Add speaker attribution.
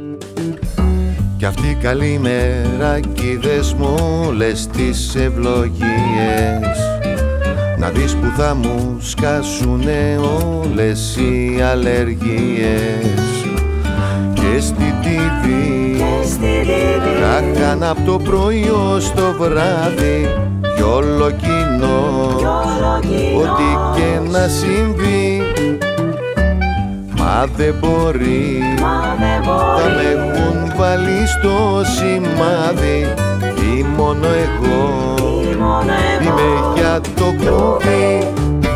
Speaker 1: Κι αυτή η καλή μέρα κοίτες μου όλες τις ευλογίες, να δεις που θα μου σκάσουνε όλες οι αλλεργίες. Και στη TV θα χάνα από το πρωί ως το βράδυ κι όλο κοινό, ό,τι και να συμβεί. Μα δεν μπορεί, θα με έχουν βάλει στο σημάδι, ή μόνο εγώ είμαι για το κλουβί.